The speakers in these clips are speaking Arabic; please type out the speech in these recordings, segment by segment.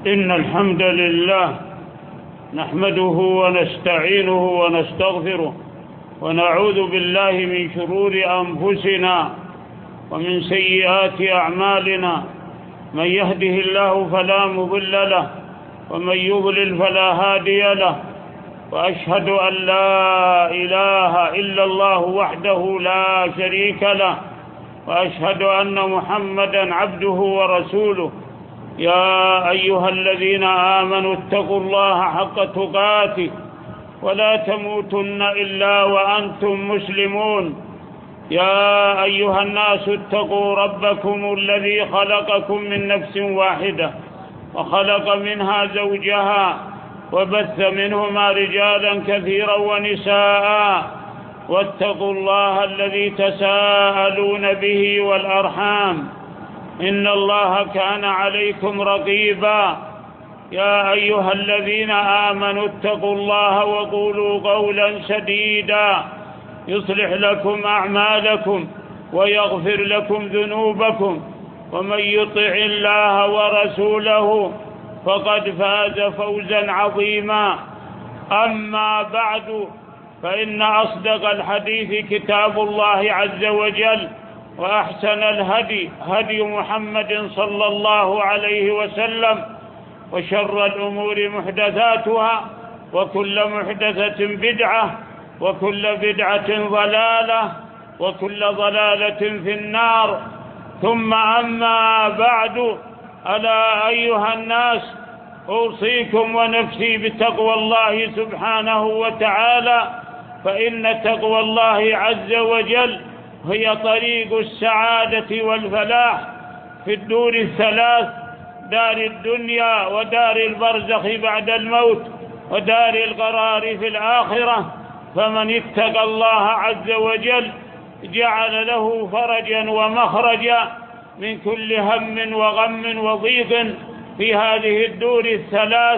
إن الحمد لله نحمده ونستعينه ونستغفره ونعوذ بالله من شرور أنفسنا ومن سيئات أعمالنا. من يهده الله فلا مضل له ومن يضلل فلا هادي له، وأشهد أن لا إله إلا الله وحده لا شريك له، وأشهد أن محمدًا عبده ورسوله. يا أيها الذين آمنوا اتقوا الله حق تقاته ولا تموتن إلا وأنتم مسلمون. يا أيها الناس اتقوا ربكم الذي خلقكم من نفس واحدة وخلق منها زوجها وبث منهما رجالا كثيرا ونساء، واتقوا الله الذي تساءلون به والأرحام إن الله كان عليكم رقيبا. يا أيها الذين آمنوا اتقوا الله وقولوا قولا سديدا يصلح لكم أعمالكم ويغفر لكم ذنوبكم، ومن يطع الله ورسوله فقد فاز فوزا عظيما. أما بعد، فإن أصدق الحديث كتاب الله عز وجل، وأحسن الهدي هدي محمد صلى الله عليه وسلم، وشر الأمور محدثاتها، وكل محدثة بدعة، وكل بدعة ضلالة، وكل ضلالة في النار. ثم أما بعد، ألا أيها الناس، أوصيكم ونفسي بتقوى الله سبحانه وتعالى، فإن تقوى الله عز وجل هي طريق السعادة والفلاح في الدور الثلاث: دار الدنيا، ودار البرزخ بعد الموت، ودار القرار في الآخرة. فمن اتقى الله عز وجل جعل له فرجا ومخرجا من كل هم وغم وضيق في هذه الدور الثلاث،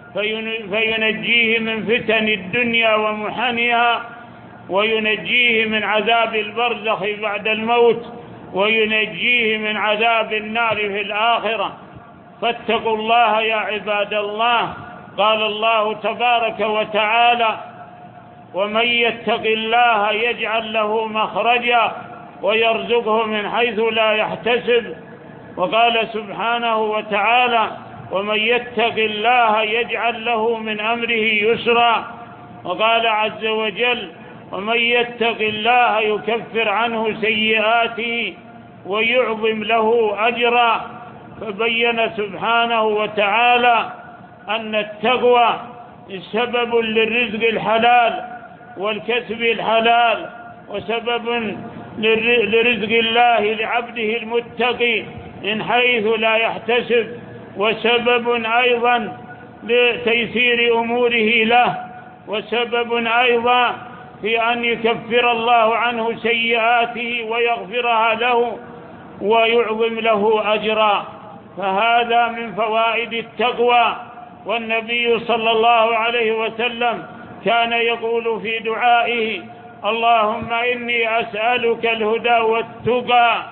فينجيه من فتن الدنيا ومحنها، وينجيه من عذاب البرزخ بعد الموت، وينجيه من عذاب النار في الآخرة. فاتقوا الله يا عباد الله. قال الله تبارك وتعالى: ومن يتق الله يجعل له مخرجا ويرزقه من حيث لا يحتسب. وقال سبحانه وتعالى: ومن يتق الله يجعل له من أمره يسرا. وقال عز وجل: ومن يتق الله يكفر عنه سيئاته ويعظم له أجرا. فبين سبحانه وتعالى أن التقوى سبب للرزق الحلال والكسب الحلال، وسبب لرزق الله لعبده المتقي من حيث لا يحتسب، وسبب أيضا لتيسير أموره له، وسبب أيضا في أن يكفر الله عنه سيئاته ويغفرها له ويعظم له أجرا. فهذا من فوائد التقوى. والنبي صلى الله عليه وسلم كان يقول في دعائه: اللهم إني أسألك الهدى والتقى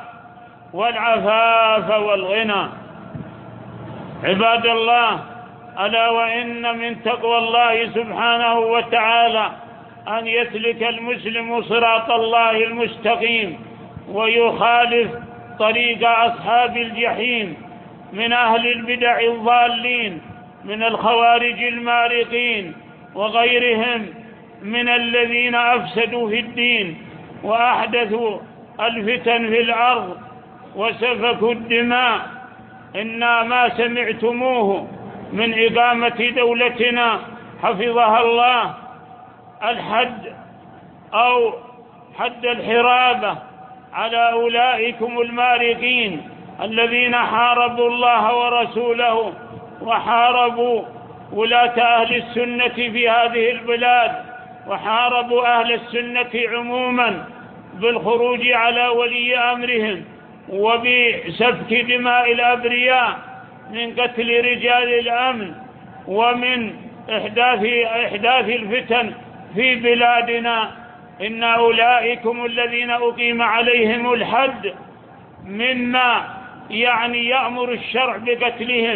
والعفاف والغنى. عباد الله، ألا وإن من تقوى الله سبحانه وتعالى أن يسلك المسلم صراط الله المستقيم، ويخالف طريق أصحاب الجحيم من أهل البدع الضالين، من الخوارج المارقين وغيرهم من الذين أفسدوا في الدين وأحدثوا الفتن في الأرض وسفكوا الدماء. إن ما سمعتموه من إقامة دولتنا حفظها الله الحد أو حد الحرابة على أولئكم المارقين الذين حاربوا الله ورسوله وحاربوا ولاة أهل السنة في هذه البلاد، وحاربوا أهل السنة عموما بالخروج على ولي أمرهم وبسفك دماء الأبرياء، من قتل رجال الأمن ومن إحداث الفتن في بلادنا. إن أولئكم الذين أقيم عليهم الحد مما يأمر الشرع بقتلهم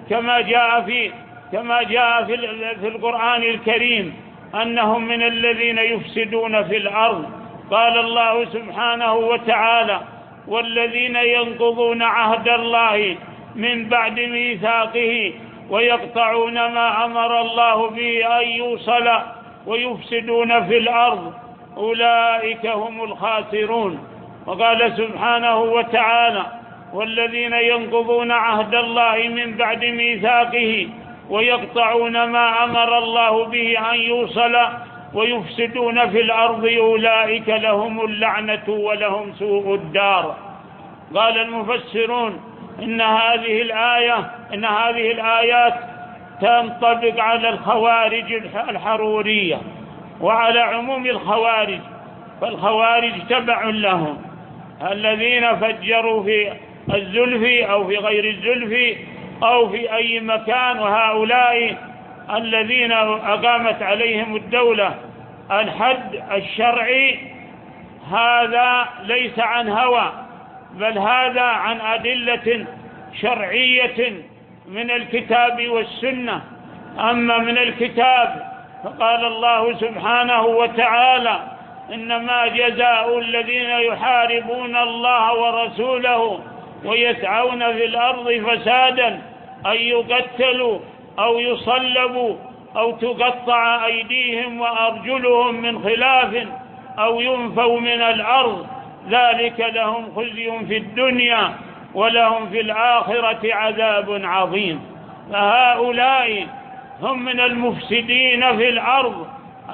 كما جاء في القرآن الكريم أنهم من الذين يفسدون في الأرض. قال الله سبحانه وتعالى: والذين ينقضون عهد الله من بعد ميثاقه ويقطعون ما أمر الله به أن يوصل ويفسدون في الأرض أولئك هم الخاسرون. وقال سبحانه وتعالى: والذين ينقضون عهد الله من بعد ميثاقه ويقطعون ما أمر الله به أن يوصل ويفسدون في الأرض أولئك لهم اللعنة ولهم سوء الدار. قال المفسرون إن هذه الآيات تنطبق على الخوارج الحرورية وعلى عموم الخوارج، فالخوارج تبع لهم، الذين فجروا في الزلف أو في غير الزلف أو في أي مكان، وهؤلاء الذين أقامت عليهم الدولة الحد الشرعي، هذا ليس عن هوى، بل هذا عن أدلة شرعية من الكتاب والسنة. أما من الكتاب فقال الله سبحانه وتعالى: إنما جزاء الذين يحاربون الله ورسوله ويسعون في الأرض فسادا أن يقتلوا أو يصلبوا أو تقطع أيديهم وأرجلهم من خلاف أو ينفوا من الأرض، ذلك لهم خزي في الدنيا ولهم في الآخرة عذاب عظيم. فهؤلاء هم من المفسدين في الأرض،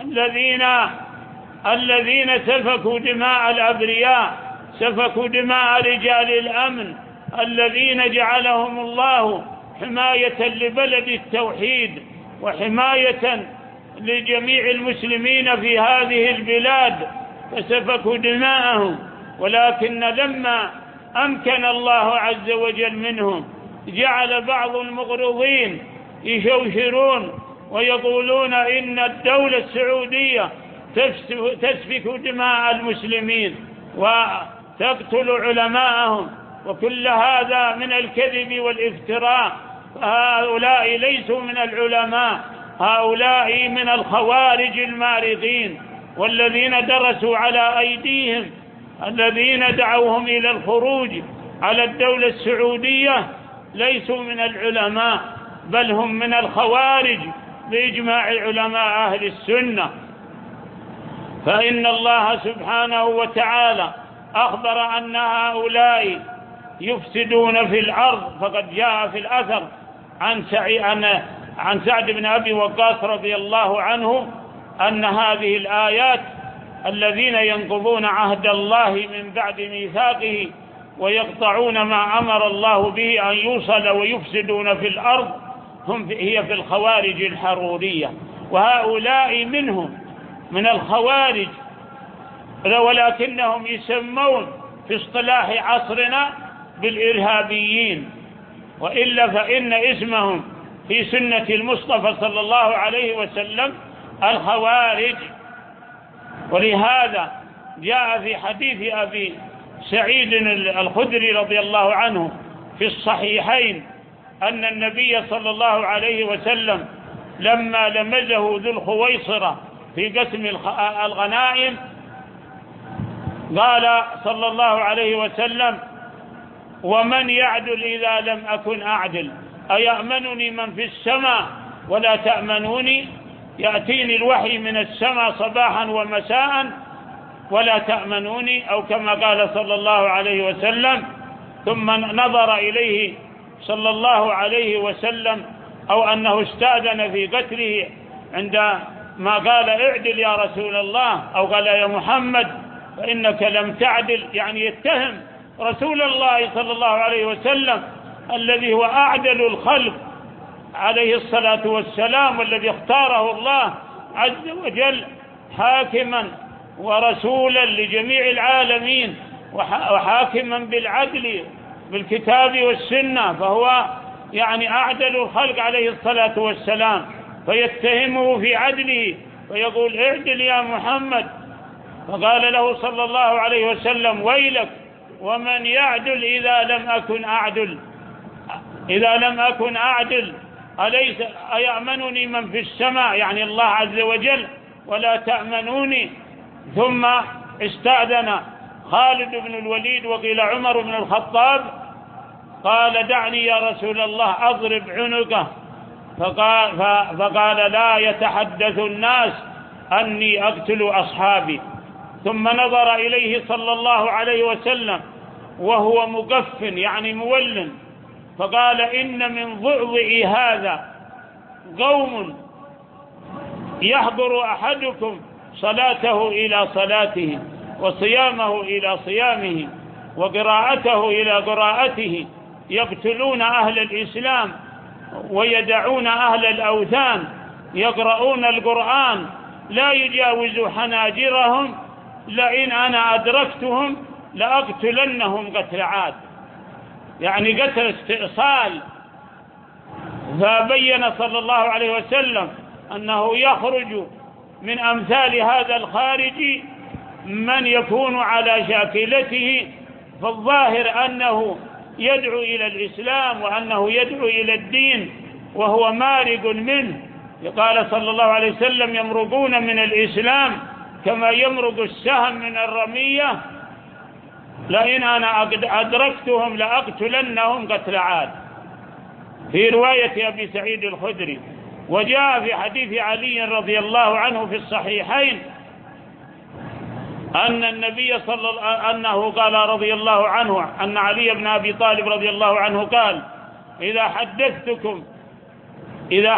الذين سفكوا دماء الأبرياء، سفكوا دماء رجال الأمن، الذين جعلهم الله حماية لبلد التوحيد وحماية لجميع المسلمين في هذه البلاد، فسفكوا دماءهم. ولكن لما أمكن الله عز وجل منهم جعل بعض المغرضين يشوشرون ويقولون إن الدولة السعودية تسفك دماء المسلمين وتقتل علماءهم، وكل هذا من الكذب والافتراء. فهؤلاء ليسوا من العلماء، هؤلاء من الخوارج المارقين، والذين درسوا على أيديهم الذين دعوهم إلى الخروج على الدولة السعودية ليسوا من العلماء، بل هم من الخوارج بإجماع علماء أهل السنة. فإن الله سبحانه وتعالى أخبر أن هؤلاء يفسدون في الأرض، فقد جاء في الأثر عن سعد بن أبي وقاص رضي الله عنه أن هذه الآيات: الذين ينقضون عهد الله من بعد ميثاقه ويقطعون ما أمر الله به أن يوصل ويفسدون في الأرض، هي في الخوارج الحرورية، وهؤلاء منهم من الخوارج، ولكنهم يسمون في اصطلاح عصرنا بالإرهابيين، وإلا فإن اسمهم في سنة المصطفى صلى الله عليه وسلم الخوارج. ولهذا جاء في حديث أبي سعيد الخدري رضي الله عنه في الصحيحين أن النبي صلى الله عليه وسلم لما لمزه ذو الخويصرة في قسم الغنائم قال صلى الله عليه وسلم: ومن يعدل إذا لم أكن أعدل؟ أيأمنني من في السماء ولا تأمنوني؟ يأتيني الوحي من السماء صباحا ومساء ولا تأمنوني، أو كما قال صلى الله عليه وسلم. ثم نظر إليه صلى الله عليه وسلم، أو أنه استأذن في قتله عندما قال: اعدل يا رسول الله، أو قال: يا محمد فإنك لم تعدل، يعني يتهم رسول الله صلى الله عليه وسلم الذي هو أعدل الخلق عليه الصلاة والسلام، والذي اختاره الله عز وجل حاكما ورسولا لجميع العالمين وحاكما بالعدل بالكتاب والسنة، فهو يعني أعدل الخلق عليه الصلاة والسلام، فيتهمه في عدله ويقول: اعدل يا محمد. فقال له صلى الله عليه وسلم: ويلك، ومن يعدل إذا لم أكن أعدل؟ إذا لم أكن أعدل أيأمنني من في السماء، يعني الله عز وجل، ولا تأمنوني؟ ثم استأذن خالد بن الوليد وقيل عمر بن الخطاب، قال دعني يا رسول الله أضرب عنقه، فقال لا يتحدث الناس أني أقتل أصحابي. ثم نظر إليه صلى الله عليه وسلم وهو مقف يعني مول، فقال إن من ضعضع هذا قوم يحضر أحدكم صلاته إلى صلاته وصيامه إلى صيامه وقراءته إلى قراءته، يقتلون أهل الإسلام ويدعون أهل الأوثان، يقرؤون القرآن لا يجاوز حناجرهم، لئن أنا أدركتهم لأقتلنهم قتل عاد، يعني قتل استئصال. فبين صلى الله عليه وسلم أنه يخرج من أمثال هذا الخارج من يكون على شاكلته، فالظاهر أنه يدعو إلى الإسلام وأنه يدعو إلى الدين وهو مارق منه. قال صلى الله عليه وسلم يمرقون من الإسلام كما يمرق السهم من الرمية، لئن أنا أدركتهم لأقتلنهم قتل عاد. في رواية أبي سعيد الخدري. وجاء في حديث علي رضي الله عنه في الصحيحين أن النبي أنه قال رضي الله عنه أن علي بن أبي طالب رضي الله عنه قال إذا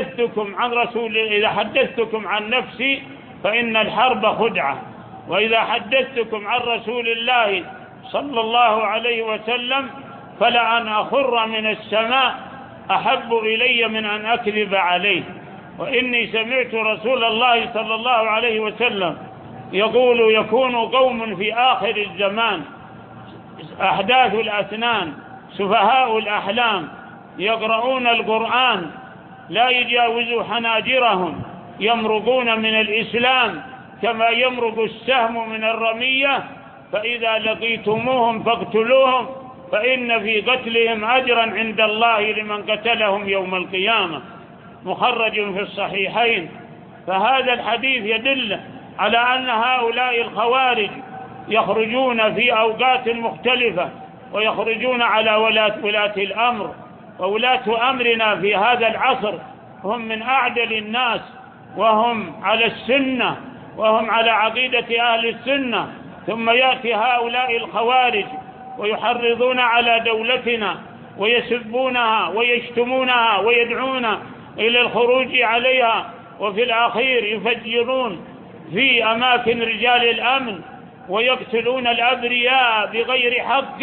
حدثتكم عن نفسي فإن الحرب خدعة، وإذا حدثتكم عن رسول الله صلى الله عليه وسلم فلأن أخر من السماء أحب إلي من أن أكذب عليه. وإني سمعت رسول الله صلى الله عليه وسلم يقول يكون قوم في آخر الزمان أحداث الأسنان سفهاء الأحلام يقرؤون القرآن لا يجاوز حناجرهم، يمرقون من الإسلام كما يمرق السهم من الرمية، فإذا لقيتموهم فاقتلوهم فإن في قتلهم أجرا عند الله لمن قتلهم يوم القيامة. مخرج في الصحيحين. فهذا الحديث يدل على أن هؤلاء الخوارج يخرجون في أوقات مختلفة ويخرجون على ولاة الأمر، وولاة أمرنا في هذا العصر هم من أعدل الناس، وهم على السنة وهم على عقيدة أهل السنة، ثم يأتي هؤلاء الخوارج ويحرضون على دولتنا ويسبونها ويشتمونها ويدعون إلى الخروج عليها، وفي الأخير يفجرون في أماكن رجال الأمن ويقتلون الأبرياء بغير حق.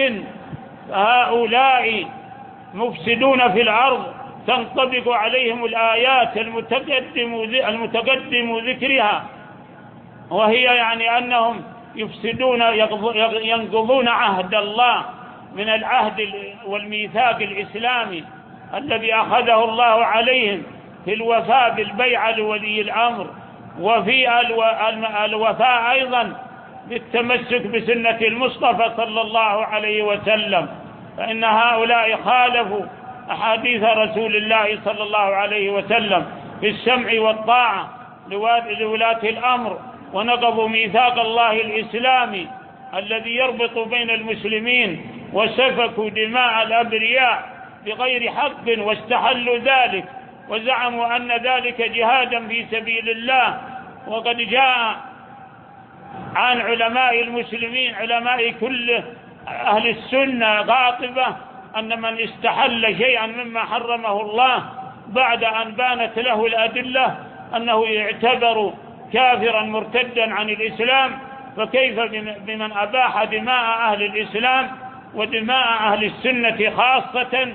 هؤلاء مفسدون في الأرض تنطبق عليهم الآيات المتقدم ذكرها، وهي يعني أنهم يفسدون ينقضون عهد الله من العهد والميثاق الإسلامي الذي أخذه الله عليهم في الوفاء بالبيعة لولي الأمر، وفي الوفاء أيضا بالتمسك بسنة المصطفى صلى الله عليه وسلم. فإن هؤلاء خالفوا أحاديث رسول الله صلى الله عليه وسلم في السمع والطاعة لولاة الأمر، ونقضوا ميثاق الله الإسلامي الذي يربط بين المسلمين، وسفكوا دماء الأبرياء بغير حق واستحلوا ذلك وزعموا أن ذلك جهادا في سبيل الله. وقد جاء عن علماء المسلمين علماء كل أهل السنة قاطبة أن من استحل شيئا مما حرمه الله بعد أن بانت له الأدلة أنه يعتبر كافرا مرتدا عن الإسلام، فكيف بمن أباح دماء أهل الإسلام ودماء أهل السنة خاصة؟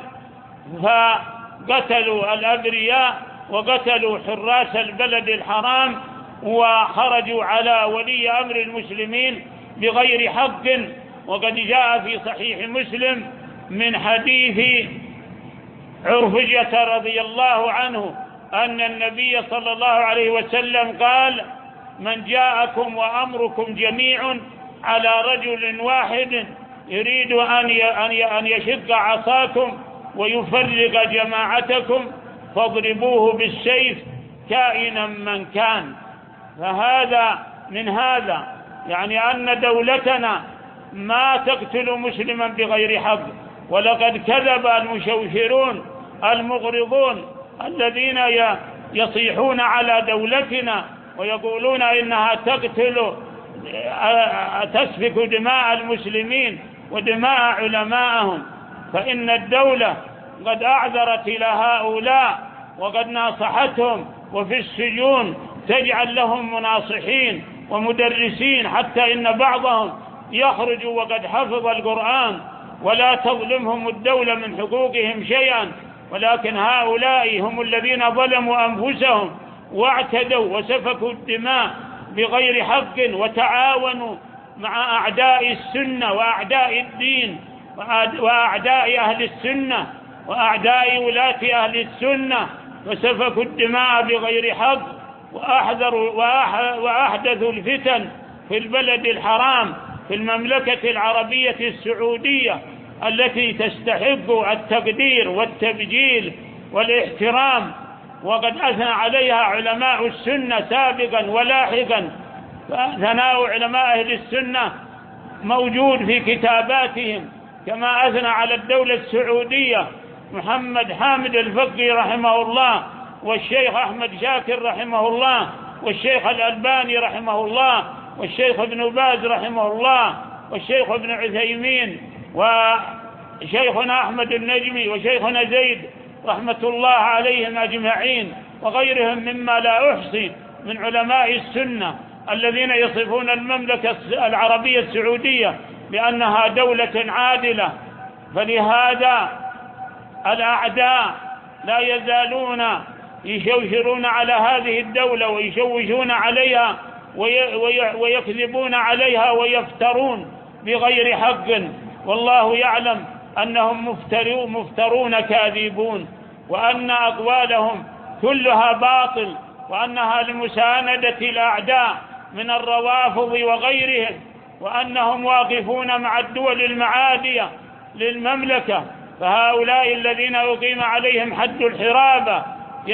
فقتلوا الأبرياء وقتلوا حراس البلد الحرام وخرجوا على ولي أمر المسلمين بغير حق. وقد جاء في صحيح مسلم من حديث عرفجة رضي الله عنه أن النبي صلى الله عليه وسلم قال: من جاءكم وأمركم جميع على رجل واحد يريد أن يشق عصاكم ويفرق جماعتكم فاضربوه بالسيف كائنا من كان. فهذا من هذا يعني أن دولتنا ما تقتل مسلما بغير حق. ولقد كذب المشوشرون المغرضون الذين يصيحون على دولتنا ويقولون إنها تسفك دماء المسلمين ودماء علمائهم. فإن الدولة قد أعذرت إلى هؤلاء وقد ناصحتهم، وفي السجون تجعل لهم مناصحين ومدرسين، حتى إن بعضهم يخرج وقد حفظ القرآن، ولا تظلمهم الدولة من حقوقهم شيئا. ولكن هؤلاء هم الذين ظلموا أنفسهم واعتدوا وسفكوا الدماء بغير حق، وتعاونوا مع أعداء السنة وأعداء الدين وأعداء أهل السنة وأعداء ولاة أهل السنة، وسفكوا الدماء بغير حق، وأحدثوا الفتن في البلد الحرام في المملكة العربية السعودية التي تستحق التقدير والتبجيل والاحترام. وقد أثنى عليها علماء السنة سابقا ولاحقا، ثناء علماء أهل السنة موجود في كتاباتهم، كما أثنى على الدولة السعودية محمد حامد الفقي رحمه الله، والشيخ أحمد شاكر رحمه الله، والشيخ الألباني رحمه الله، والشيخ ابن باز رحمه الله، والشيخ ابن عثيمين، وشيخنا أحمد النجمي، وشيخنا زيد رحمة الله عليهم أجمعين، وغيرهم مما لا أحصي من علماء السنة الذين يصفون المملكة العربية السعودية بأنها دولة عادلة. فلهذا الأعداء لا يزالون يشوشرون على هذه الدولة ويشوشون عليها ويكذبون عليها ويفترون بغير حق، والله يعلم أنهم مفترون كاذبون، وأن أقوالهم كلها باطل، وأنها لمساندة الأعداء من الروافض وغيرهم، وأنهم واقفون مع الدول المعادية للمملكة. فهؤلاء الذين أقيم عليهم حد الحرابة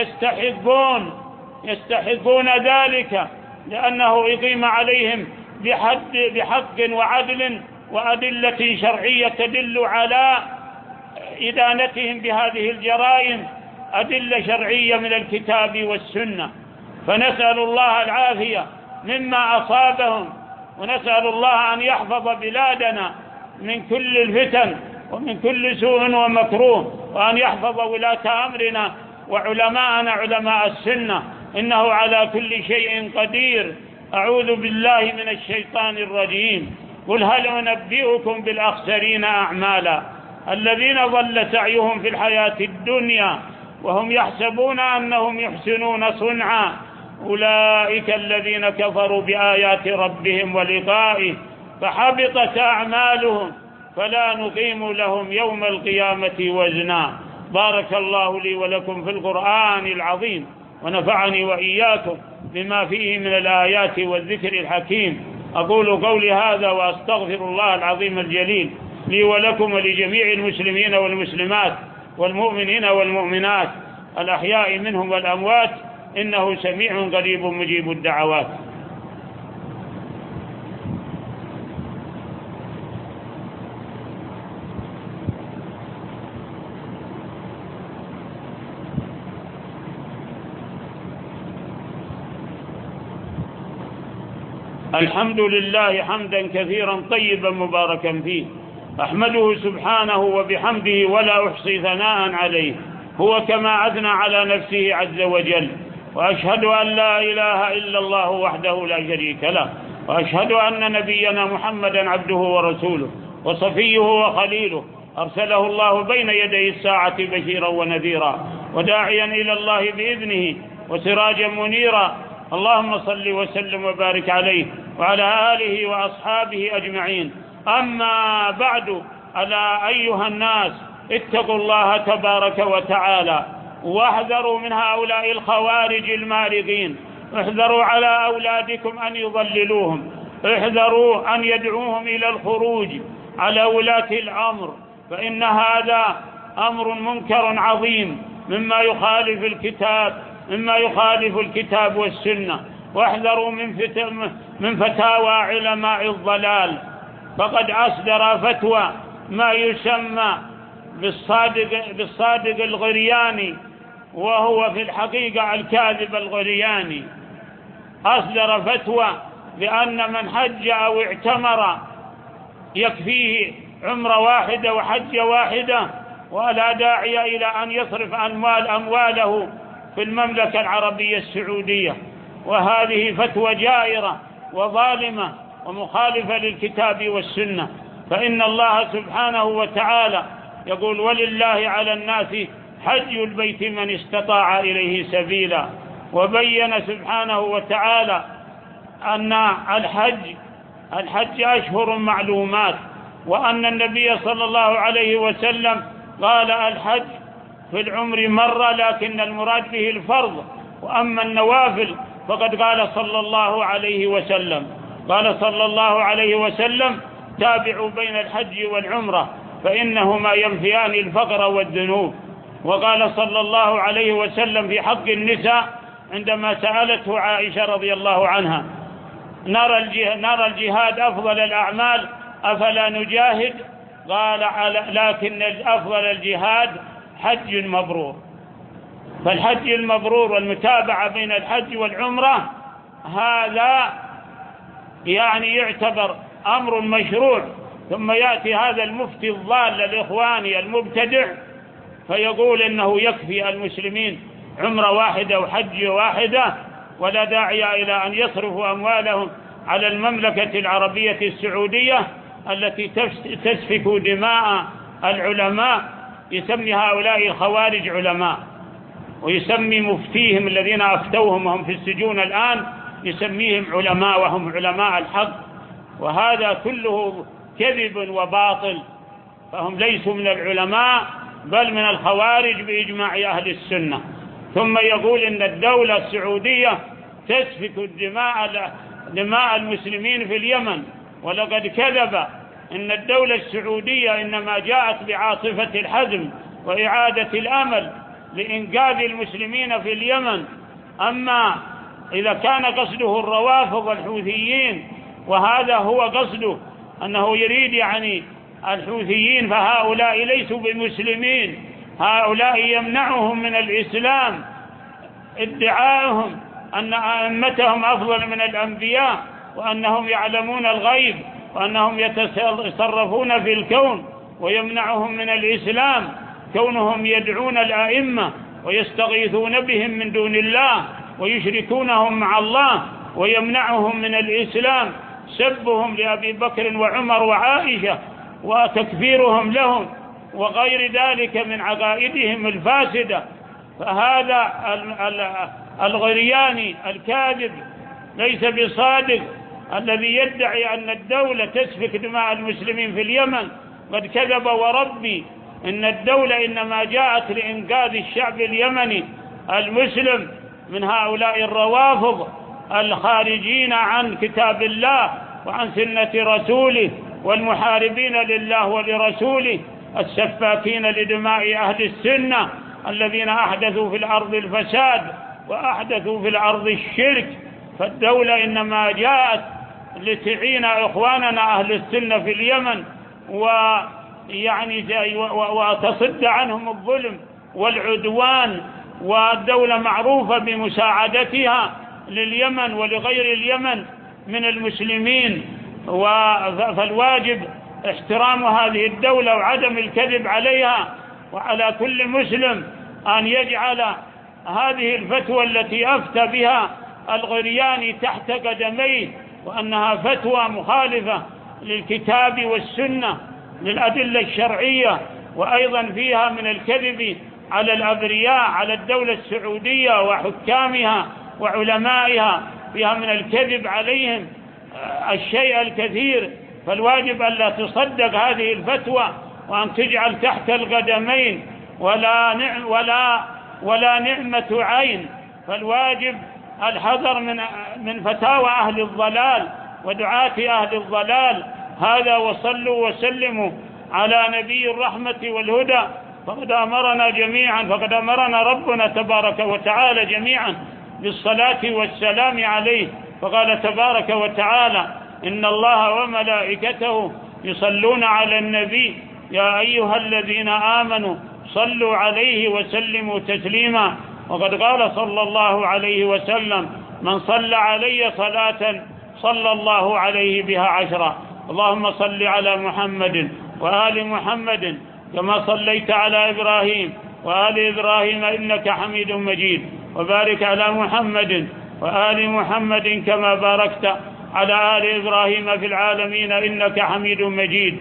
يستحقون ذلك، لأنه أقيم عليهم بحق وعدل وأدلة شرعية تدل على إدانتهم بهذه الجرائم، أدلة شرعية من الكتاب والسنة. فنسأل الله العافية مما أصابهم، ونسأل الله أن يحفظ بلادنا من كل الفتن ومن كل سوء ومكروه، وأن يحفظ ولاة أمرنا وعلماءنا علماء السنة، إنه على كل شيء قدير. أعوذ بالله من الشيطان الرجيم. قل هل أنبئكم بالأخسرين أعمالا الذين ضل سعيهم في الحياة الدنيا وهم يحسبون أنهم يحسنون صنعا أولئك الذين كفروا بآيات ربهم ولقائه فحبطت أعمالهم فلا نقيم لهم يوم القيامة وزنا. بارك الله لي ولكم في القرآن العظيم، ونفعني وإياكم بما فيه من الآيات والذكر الحكيم. أقول قولي هذا وأستغفر الله العظيم الجليل لي ولكم ولجميع المسلمين والمسلمات والمؤمنين والمؤمنات الأحياء منهم والأموات، إنه سميع قريب مجيب الدعوات. الحمد لله حمدا كثيرا طيبا مباركا فيه، أحمده سبحانه وبحمده ولا أحصي ثناء عليه، هو كما أثنى على نفسه عز وجل. وأشهد أن لا إله إلا الله وحده لا شريك له، وأشهد أن نبينا محمدا عبده ورسوله وصفيه وخليله، أرسله الله بين يدي الساعة بشيرا ونذيرا وداعيا إلى الله بإذنه وسراجا منيرا. اللهم صل وسلم وبارك عليه وعلى آله وأصحابه أجمعين. أما بعد، ألا أيها الناس اتقوا الله تبارك وتعالى واحذروا من هؤلاء الخوارج المارقين. احذروا على أولادكم أن يضللوهم، احذروا أن يدعوهم إلى الخروج على ولاة الأمر، فإن هذا أمر منكر عظيم مما يخالف الكتاب والسنة. واحذروا من فتاوى علماء الضلال، فقد أصدر فتوى ما يسمى بالصادق الغرياني، وهو في الحقيقة الكاذب الغرياني. أصدر فتوى بأن من حج أو اعتمر يكفيه عمرة واحدة وحجة واحدة، ولا داعي إلى أن يصرف أمواله في المملكة العربية السعودية. وهذه فتوى جائرة وظالمة ومخالفة للكتاب والسنة. فإن الله سبحانه وتعالى يقول: ولله على الناس حج البيت من استطاع إليه سبيلا. وبين سبحانه وتعالى أن الحج أشهر معلومات، وأن النبي صلى الله عليه وسلم قال: الحج في العمر مرة، لكن المراد به الفرض. وأما النوافل فقد قال صلى الله عليه وسلم: تابعوا بين الحج والعمرة فإنهما ينفيان الفقر والذنوب. وقال صلى الله عليه وسلم في حق النساء عندما سألته عائشة رضي الله عنها: نرى الجهاد أفضل الأعمال أفلا نجاهد؟ قال: لكن أفضل الجهاد حج مبرور. فالحج المبرور والمتابعة بين الحج والعمرة هذا يعني يعتبر أمر مشروع. ثم يأتي هذا المفتي الضال الإخواني المبتدع فيقول إنه يكفي المسلمين عمرة واحدة وحج واحدة، ولا داعي إلى أن يصرفوا أموالهم على المملكة العربية السعودية التي تسفك دماء العلماء. يسمي هؤلاء الخوارج علماء، ويسمي مفتيهم الذين أفتوهم وهم في السجون الآن يسميهم علماء، وهم علماء الحق. وهذا كله كذب وباطل، فهم ليسوا من العلماء بل من الخوارج بإجماع أهل السنة. ثم يقول إن الدولة السعودية تسفك دماء المسلمين في اليمن، ولقد كذب. إن الدولة السعودية إنما جاءت بعاصفة الحزم وإعادة الأمل لإنقاذ المسلمين في اليمن. أما إذا كان قصده الروافض الحوثيين، وهذا هو قصده، أنه يريد يعني الحوثيين، فهؤلاء ليسوا بمسلمين، هؤلاء يمنعهم من الإسلام ادعاءهم أن أئمتهم أفضل من الأنبياء، وأنهم يعلمون الغيب، وأنهم يتصرفون في الكون، ويمنعهم من الإسلام كونهم يدعون الأئمة ويستغيثون بهم من دون الله ويشركونهم مع الله، ويمنعهم من الإسلام سبهم لأبي بكر وعمر وعائشة وتكفيرهم لهم وغير ذلك من عقائدهم الفاسدة. فهذا الغرياني الكاذب ليس بصادق الذي يدعي أن الدولة تسفك دماء المسلمين في اليمن. قد كذب وربي، إن الدولة إنما جاءت لإنقاذ الشعب اليمني المسلم من هؤلاء الروافض الخارجين عن كتاب الله وعن سنة رسوله، والمحاربين لله ولرسوله، السفاكين لدماء أهل السنة، الذين أحدثوا في الأرض الفساد وأحدثوا في الأرض الشرك. فالدولة إنما جاءت لتعين إخواننا أهل السنة في اليمن، وتصد عنهم الظلم والعدوان. والدولة معروفة بمساعدتها لليمن ولغير اليمن من المسلمين، فالواجب احترام هذه الدولة وعدم الكذب عليها. وعلى كل مسلم أن يجعل هذه الفتوى التي أفتى بها الغرياني تحت قدميه، وأنها فتوى مخالفة للكتاب والسنة للأدلة الشرعية، وأيضا فيها من الكذب على الأبرياء، على الدولة السعودية وحكامها وعلمائها، فيها من الكذب عليهم الشيء الكثير. فالواجب ألا تصدق هذه الفتوى وأن تجعل تحت القدمين ولا نعمة عين. فالواجب الحذر من فتاوى أهل الضلال ودعاة أهل الضلال. هذا، وصلوا وسلموا على نبي الرحمة والهدى فقد أمرنا ربنا تبارك وتعالى جميعا بالصلاة والسلام عليه، فقال تبارك وتعالى: إن الله وملائكته يصلون على النبي يا أيها الذين آمنوا صلوا عليه وسلموا تسليما. وقد قال صلى الله عليه وسلم: من صلى علي صلاة صلى الله عليه بها 10. اللهم صل على محمد وآل محمد كما صليت على إبراهيم وآل إبراهيم إنك حميد مجيد، وبارك على محمد وآل محمد كما باركت على آل إبراهيم في العالمين إنك حميد مجيد.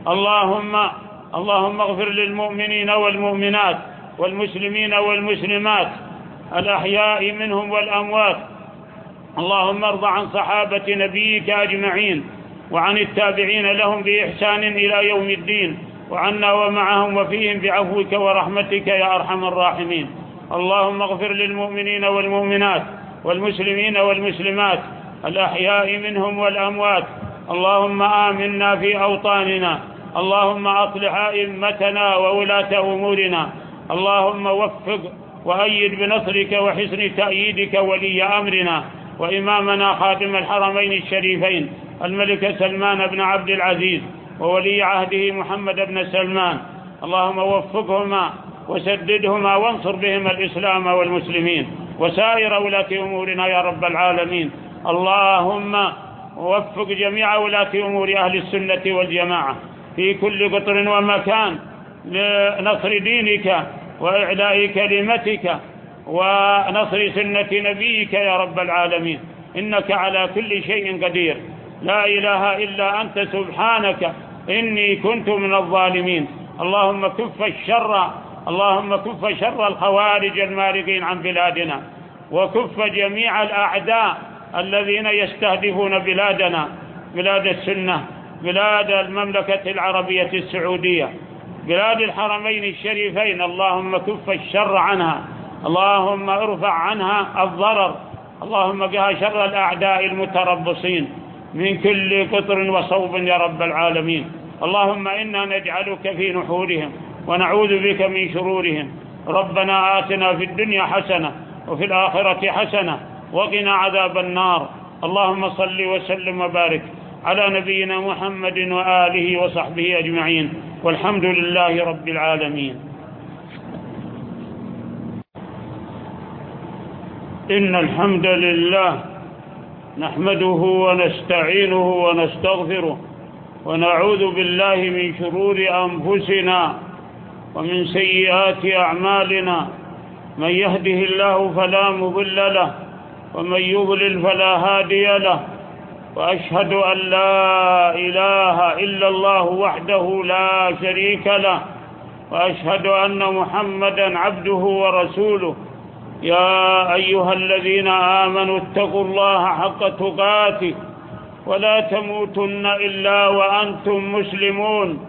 اللهم اغفر للمؤمنين والمؤمنات والمسلمين والمسلمات الأحياء منهم والأموات. اللهم ارض عن صحابة نبيك أجمعين وعن التابعين لهم بإحسان إلى يوم الدين، وعنا ومعهم وفيهم بعفوك ورحمتك يا أرحم الراحمين. اللهم اغفر للمؤمنين والمؤمنات والمسلمين والمسلمات الأحياء منهم والأموات. اللهم آمنا في أوطاننا، اللهم أصلح أئمتنا وولاة أمورنا، اللهم وفق وأيد بنصرك وحسن تأييدك ولي أمرنا وإمامنا خادم الحرمين الشريفين الملك سلمان بن عبد العزيز وولي عهده محمد بن سلمان. اللهم وفقهما وسددهما وانصر بهما الإسلام والمسلمين وسائر ولاة أمورنا يا رب العالمين. اللهم وفق جميع ولاة أمور أهل السنة والجماعة في كل قطر ومكان لنصر دينك وإعلاء كلمتك ونصر سنة نبيك يا رب العالمين، إنك على كل شيء قدير. لا إله إلا أنت سبحانك إني كنت من الظالمين. اللهم كف شر الخوارج المارقين عن بلادنا، وكف جميع الأعداء الذين يستهدفون بلادنا، بلاد السنة، بلاد المملكة العربية السعودية، بلاد الحرمين الشريفين. اللهم كف الشر عنها، اللهم ارفع عنها الضرر، اللهم قها شر الأعداء المتربصين من كل قطر وصوب يا رب العالمين. اللهم إنا نجعلك في نحورهم ونعوذ بك من شرورهم. ربنا آتنا في الدنيا حسنة وفي الآخرة حسنة وقنا عذاب النار. اللهم صل وسلم وبارك على نبينا محمد وآله وصحبه أجمعين، والحمد لله رب العالمين. إن الحمد لله نحمده ونستعينه ونستغفره ونعوذ بالله من شرور أنفسنا ومن سيئات أعمالنا. من يهده الله فلا مضل له ومن يضلل فلا هادي له، وأشهد أن لا إله إلا الله وحده لا شريك له، وأشهد أن محمدا عبده ورسوله. يا أيها الذين آمنوا اتقوا الله حق تقاته ولا تموتن إلا وأنتم مسلمون.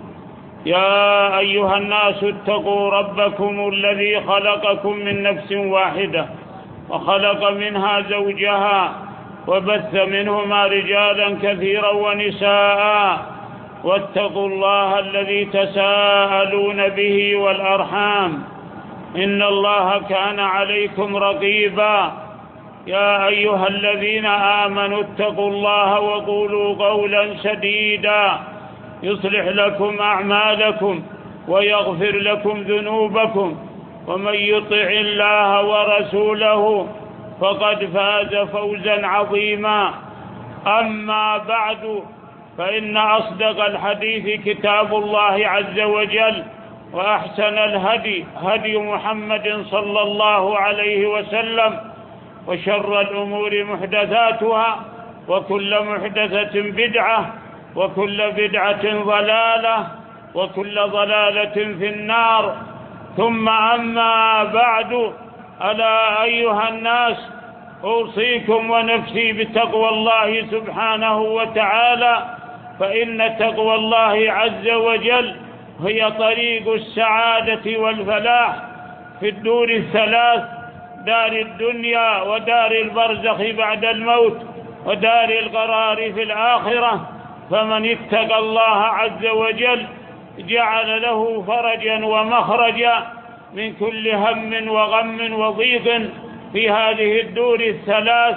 يا أيها الناس اتقوا ربكم الذي خلقكم من نفس واحدة وخلق منها زوجها وبث منهما رجالا كثيرا ونساء، واتقوا الله الذي تساءلون به والأرحام إن الله كان عليكم رقيبا. يا أيها الذين آمنوا اتقوا الله وقولوا قولا سديدا يصلح لكم أعمالكم ويغفر لكم ذنوبكم، ومن يطع الله ورسوله فقد فاز فوزا عظيما. أما بعد، فإن أصدق الحديث كتاب الله عز وجل، وأحسن الهدي هدي محمد صلى الله عليه وسلم، وشر الأمور محدثاتها، وكل محدثة بدعة، وكل بدعة ضلالة، وكل ضلالة في النار. ثم أما بعد، ألا أيها الناس، أوصيكم ونفسي بتقوى الله سبحانه وتعالى، فإن تقوى الله عز وجل هي طريق السعادة والفلاح في الدور الثلاث: دار الدنيا ودار البرزخ بعد الموت ودار القرار في الآخرة. فمن اتقى الله عز وجل جعل له فرجا ومخرجا من كل هم وغم وضيق في هذه الدور الثلاث،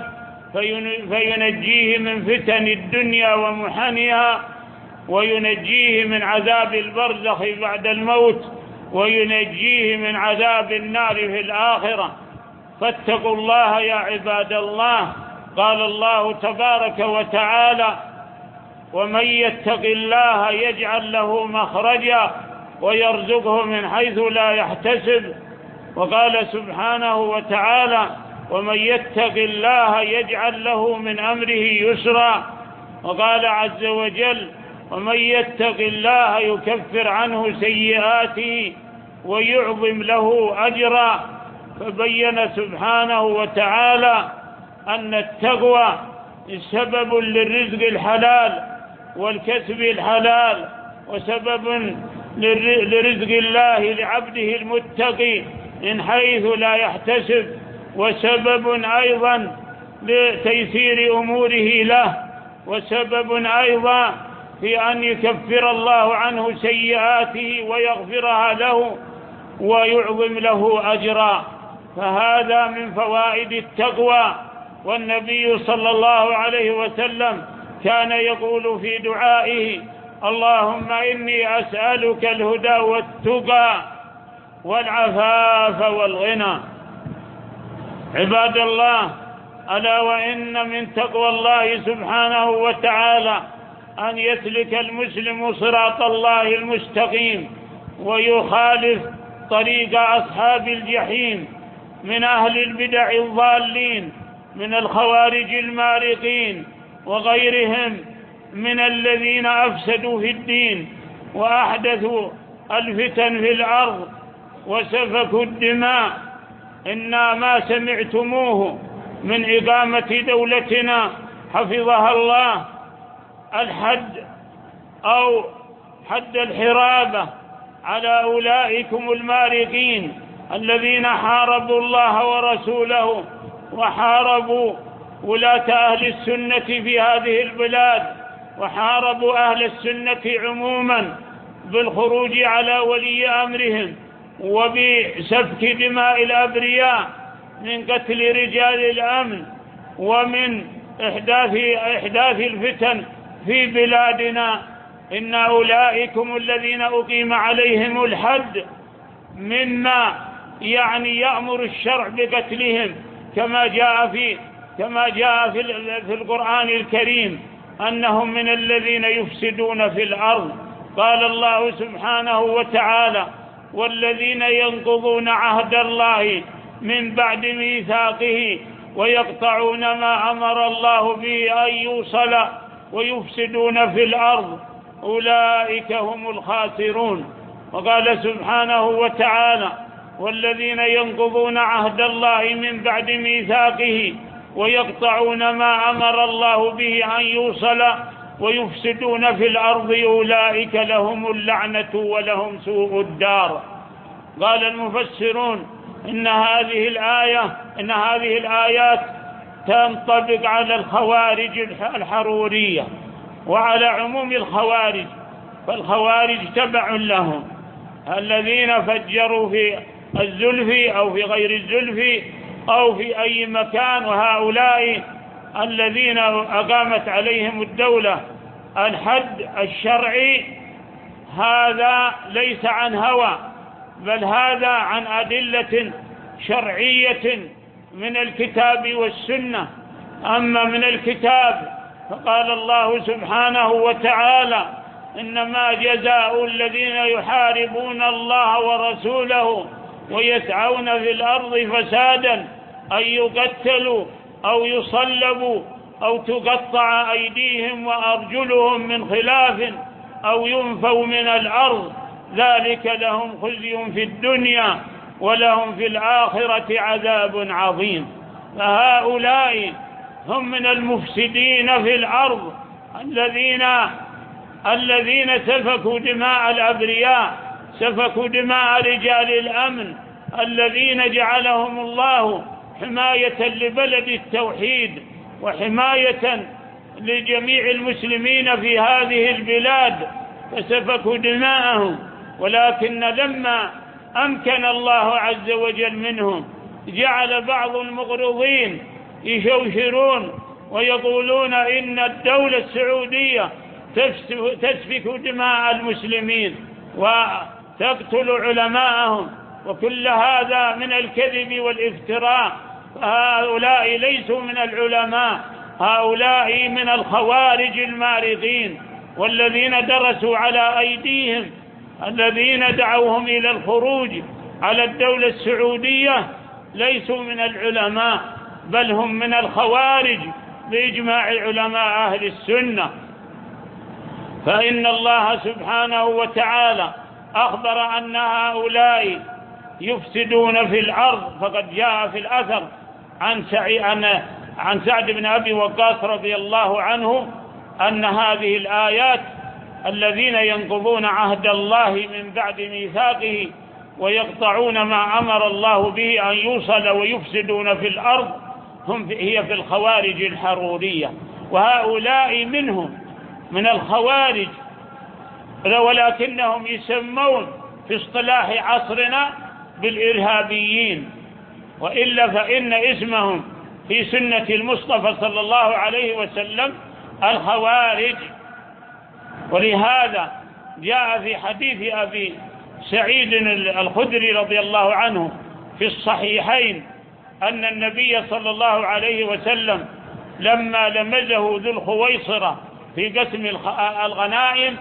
فينجيه من فتن الدنيا ومحنها، وينجيه من عذاب البرزخ بعد الموت، وينجيه من عذاب النار في الآخرة. فاتقوا الله يا عباد الله. قال الله تبارك وتعالى: ومن يتق الله يجعل له مخرجا ويرزقه من حيث لا يحتسب. وقال سبحانه وتعالى: ومن يتق الله يجعل له من أمره يسرا. وقال عز وجل: ومن يتق الله يكفر عنه سيئاته ويعظم له أجرا. فبين سبحانه وتعالى أن التقوى سبب للرزق الحلال والكسب الحلال، وسبب لرزق الله لعبده المتقي من حيث لا يحتسب، وسبب أيضا لتيسير أموره له، وسبب أيضا في أن يكفر الله عنه سيئاته ويغفرها له ويعظم له أجرا. فهذا من فوائد التقوى. والنبي صلى الله عليه وسلم كان يقول في دعائه: اللهم إني أسألك الهدى والتقى والعفاف والغنى. عباد الله، ألا وإن من تقوى الله سبحانه وتعالى أن يسلك المسلم صراط الله المستقيم ويخالف طريق أصحاب الجحيم من أهل البدع الضالين، من الخوارج المارقين وغيرهم من الذين أفسدوا في الدين وأحدثوا الفتن في الأرض وسفكوا الدماء. إنا ما سمعتموه من إقامة دولتنا حفظها الله الحد أو حد الحرابة على أولئكم المارقين الذين حاربوا الله ورسوله وحاربوا ولاة أهل السنة في هذه البلاد، وحاربوا أهل السنة عموما بالخروج على ولي أمرهم وبسفك دماء الأبرياء، من قتل رجال الأمن ومن إحداث الفتن في بلادنا. إن أولئكم الذين أقيم عليهم الحد مما يأمر الشرع بقتلهم، كما جاء في القرآن الكريم أنهم من الذين يفسدون في الأرض. قال الله سبحانه وتعالى: والذين ينقضون عهد الله من بعد ميثاقه ويقطعون ما أمر الله به أن يوصل ويفسدون في الأرض أولئك هم الخاسرون. وقال سبحانه وتعالى: والذين ينقضون عهد الله من بعد ميثاقه ويقطعون ما أمر الله به أن يوصل ويفسدون في الأرض أولئك لهم اللعنة ولهم سوء الدار. قال المفسرون إن هذه الآيات تنطبق على الخوارج الحرورية وعلى عموم الخوارج، فالخوارج تبع لهم الذين فجروا في الزلف أو في غير الزلف أو في أي مكان، وهؤلاء الذين أقامت عليهم الدولة الحد الشرعي هذا ليس عن هوى، بل هذا عن أدلة شرعية من الكتاب والسنة. أما من الكتاب فقال الله سبحانه وتعالى: إنما جزاء الذين يحاربون الله ورسوله ويسعون في الأرض فسادا أن يقتلوا أو يصلبوا أو تقطع أيديهم وأرجلهم من خلاف أو ينفوا من الأرض، ذلك لهم خزي في الدنيا ولهم في الآخرة عذاب عظيم. فهؤلاء هم من المفسدين في الأرض الذين سفكوا دماء الأبرياء، سفكوا دماء رجال الأمن الذين جعلهم الله حماية لبلد التوحيد وحماية لجميع المسلمين في هذه البلاد. فسفكوا دماءهم، ولكن لما أمكن الله عز وجل منهم جعل بعض المغرضين يشوشرون ويقولون إن الدولة السعودية تسفك دماء المسلمين وتقتل علماءهم، وكل هذا من الكذب والافتراء. هؤلاء ليسوا من العلماء، هؤلاء من الخوارج المارقين، والذين درسوا على أيديهم الذين دعوهم إلى الخروج على الدولة السعودية ليسوا من العلماء، بل هم من الخوارج بإجماع علماء أهل السنة. فإن الله سبحانه وتعالى أخبر أن هؤلاء يفسدون في الأرض، فقد جاء في الأثر عن سعد بن أبي وقاص رضي الله عنه أن هذه الآيات الذين ينقضون عهد الله من بعد ميثاقه ويقطعون ما أمر الله به أن يوصل ويفسدون في الأرض هي في الخوارج الحرورية، وهؤلاء منهم من الخوارج، ولكنهم يسمون في اصطلاح عصرنا بالإرهابيين، وإلا فإن اسمهم في سنة المصطفى صلى الله عليه وسلم الخوارج. ولهذا جاء في حديث أبي سعيد الخدري رضي الله عنه في الصحيحين أن النبي صلى الله عليه وسلم لما لمزه ذو الخويصرة في قسم الغنائم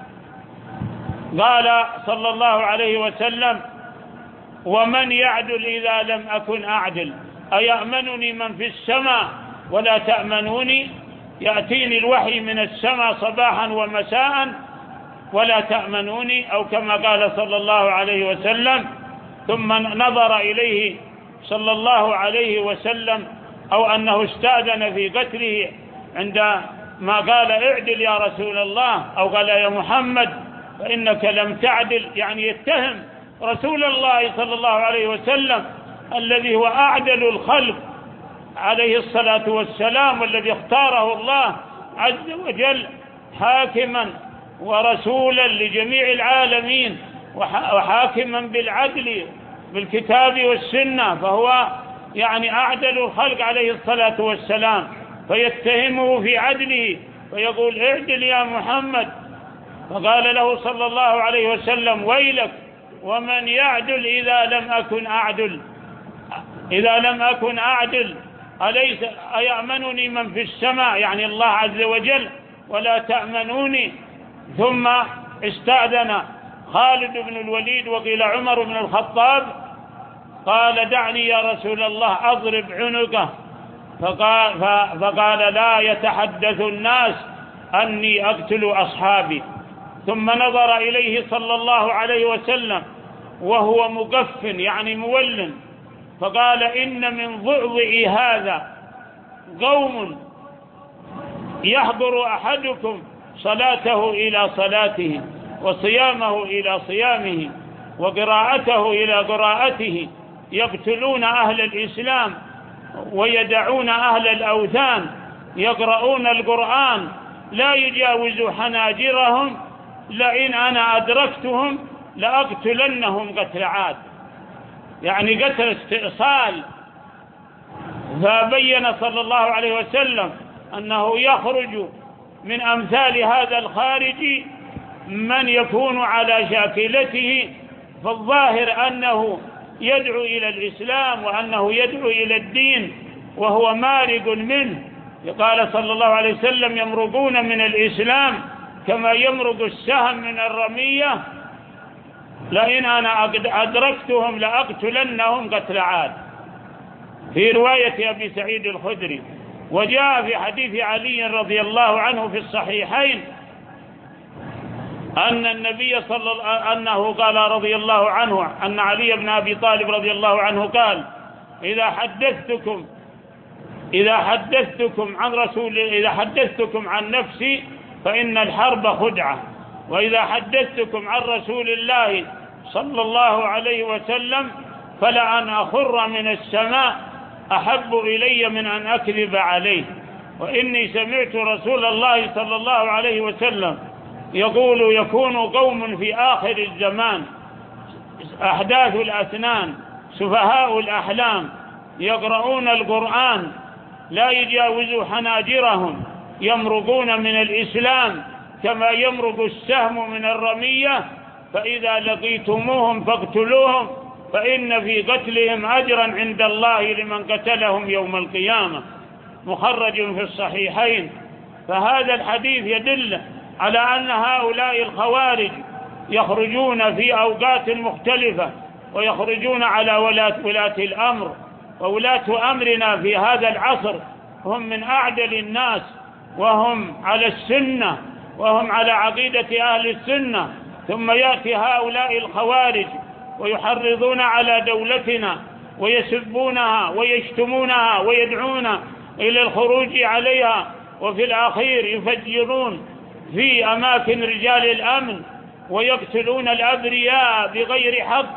قال صلى الله عليه وسلم: ومن يعدل إذا لم أكن أعدل؟ أيأمنني من في السماء ولا تأمنوني؟ يأتيني الوحي من السماء صباحا ومساء ولا تأمنوني، أو كما قال صلى الله عليه وسلم. ثم نظر إليه صلى الله عليه وسلم، أو أنه استأذن في قتله عندما قال: اعدل يا رسول الله، أو قال: يا محمد فإنك لم تعدل، يعني يتهم رسول الله صلى الله عليه وسلم الذي هو أعدل الخلق عليه الصلاة والسلام، والذي اختاره الله عز وجل حاكما ورسولا لجميع العالمين وحاكما بالعدل بالكتاب والسنة، فهو يعني أعدل الخلق عليه الصلاة والسلام، فيتهمه في عدله فيقول: اعدل يا محمد. فقال له صلى الله عليه وسلم: ويلك، ومن يعدل إذا لم أكن أعدل؟ إذا لم أكن أعدل أيأمنني من في السماء، يعني الله عز وجل، ولا تأمنوني؟ ثم استأذن خالد بن الوليد وقيل عمر بن الخطاب، قال: دعني يا رسول الله أضرب عنقه. فقال: لا يتحدث الناس أني أقتل أصحابي. ثم نظر إليه صلى الله عليه وسلم وهو مقف يعني مولن، فقال: إن من ضعضع هذا قوم يحضر أحدكم صلاته إلى صلاته وصيامه إلى صيامه وقراءته إلى قراءته، يقتلون أهل الإسلام ويدعون أهل الأوثان، يقرؤون القرآن لا يجاوز حناجرهم، لئن أنا أدركتهم لأقتلنهم قتل عاد، يعني قتل استئصال. فبين صلى الله عليه وسلم أنه يخرج من أمثال هذا الخارج من يكون على شاكلته، فالظاهر أنه يدعو إلى الإسلام وأنه يدعو إلى الدين وهو مارق منه. قال صلى الله عليه وسلم: يمرقون من الإسلام كما يمرق السهم من الرمية، لئن أنا أدركتهم لأقتلنهم قتل عاد، في رواية أبي سعيد الخدري. وجاء في حديث علي رضي الله عنه في الصحيحين أن النبي أنه قال رضي الله عنه أن علي بن أبي طالب رضي الله عنه قال: إذا حدثتكم عن نفسي فإن الحرب خدعة، وإذا حدثتكم عن رسول الله صلى الله عليه وسلم فلأن أخر من السماء أحب إلي من أن أكذب عليه، وإني سمعت رسول الله صلى الله عليه وسلم يقول يكون قوم في آخر الزمان أحداث الأسنان سفهاء الأحلام يقرؤون القرآن لا يجاوز حناجرهم يمرقون من الإسلام كما يمرق السهم من الرمية، فإذا لقيتموهم فاقتلوهم فإن في قتلهم أجرا عند الله لمن قتلهم يوم القيامة، مخرج في الصحيحين. فهذا الحديث يدل على أن هؤلاء الخوارج يخرجون في أوقات مختلفة ويخرجون على ولاة الأمر، وولاة أمرنا في هذا العصر هم من أعدل الناس، وهم على السنة وهم على عقيدة أهل السنة، ثم يأتي هؤلاء الخوارج ويحرضون على دولتنا ويسبونها ويشتمونها ويدعون إلى الخروج عليها، وفي الأخير يفجرون في أماكن رجال الأمن ويقتلون الأبرياء بغير حق.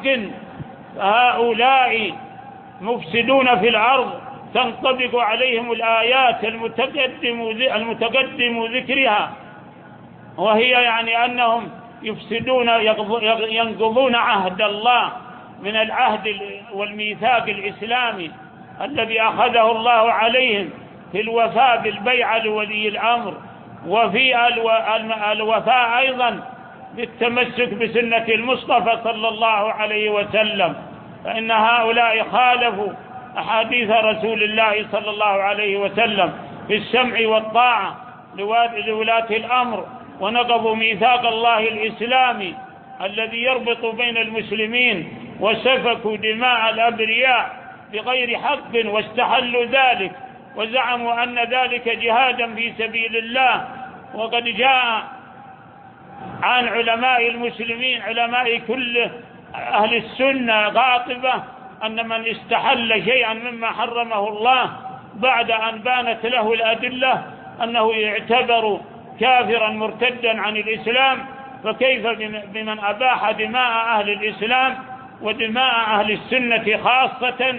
هؤلاء مفسدون في الأرض تنطبق عليهم الآيات المتقدم ذكرها، وهي يعني أنهم يفسدون ينقضون عهد الله من العهد والميثاق الإسلامي الذي أخذه الله عليهم في الوفاء بالبيعة لولي الأمر، وفي الوفاء أيضا بالتمسك بسنة المصطفى صلى الله عليه وسلم، فإن هؤلاء خالفوا أحاديث رسول الله صلى الله عليه وسلم في السمع والطاعة لولاة الأمر، ونقضوا ميثاق الله الإسلامي الذي يربط بين المسلمين، وسفكوا دماء الأبرياء بغير حق واستحلوا ذلك وزعموا أن ذلك جهادا في سبيل الله. وقد جاء عن علماء المسلمين علماء كل أهل السنة قاطبة أن من استحل شيئا مما حرمه الله بعد أن بانت له الأدلة أنه يعتبر كافرا مرتدا عن الإسلام، فكيف بمن أباح دماء أهل الإسلام ودماء أهل السنة خاصة،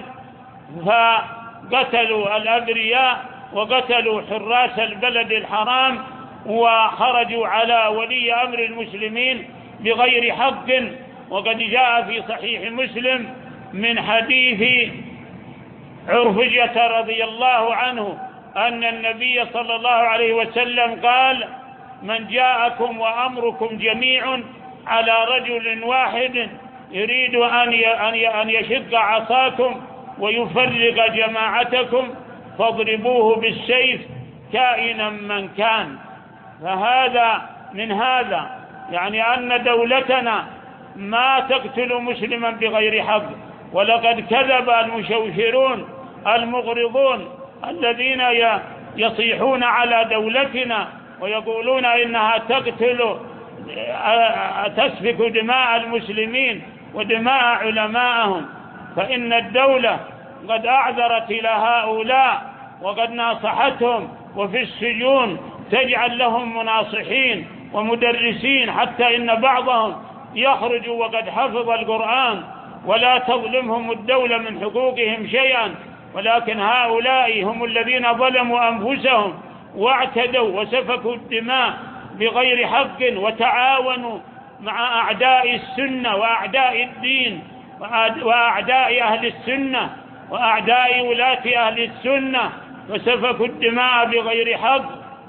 فقتلوا الأبرياء وقتلوا حراس البلد الحرام وخرجوا على ولي أمر المسلمين بغير حق. وقد جاء في صحيح مسلم من حديث عرفجة رضي الله عنه أن النبي صلى الله عليه وسلم قال: من جاءكم وأمركم جميع على رجل واحد يريد أن يشق عصاكم ويفرق جماعتكم فاضربوه بالسيف كائنا من كان. فهذا من هذا يعني أن دولتنا ما تقتل مسلما بغير حق، ولقد كذب المشوشرون المغرضون الذين يصيحون على دولتنا ويقولون إنها تسفك دماء المسلمين ودماء علمائهم، فإن الدولة قد أعذرت إلى هؤلاء وقد ناصحتهم، وفي السجون تجعل لهم مناصحين ومدرسين، حتى إن بعضهم يخرج وقد حفظ القرآن ولا تظلمهم الدولة من حقوقهم شيئا، ولكن هؤلاء هم الذين ظلموا أنفسهم واعتدوا وسفكوا الدماء بغير حق، وتعاونوا مع أعداء السنة وأعداء الدين وأعداء أهل السنة وأعداء ولاة أهل السنة، وسفكوا الدماء بغير حق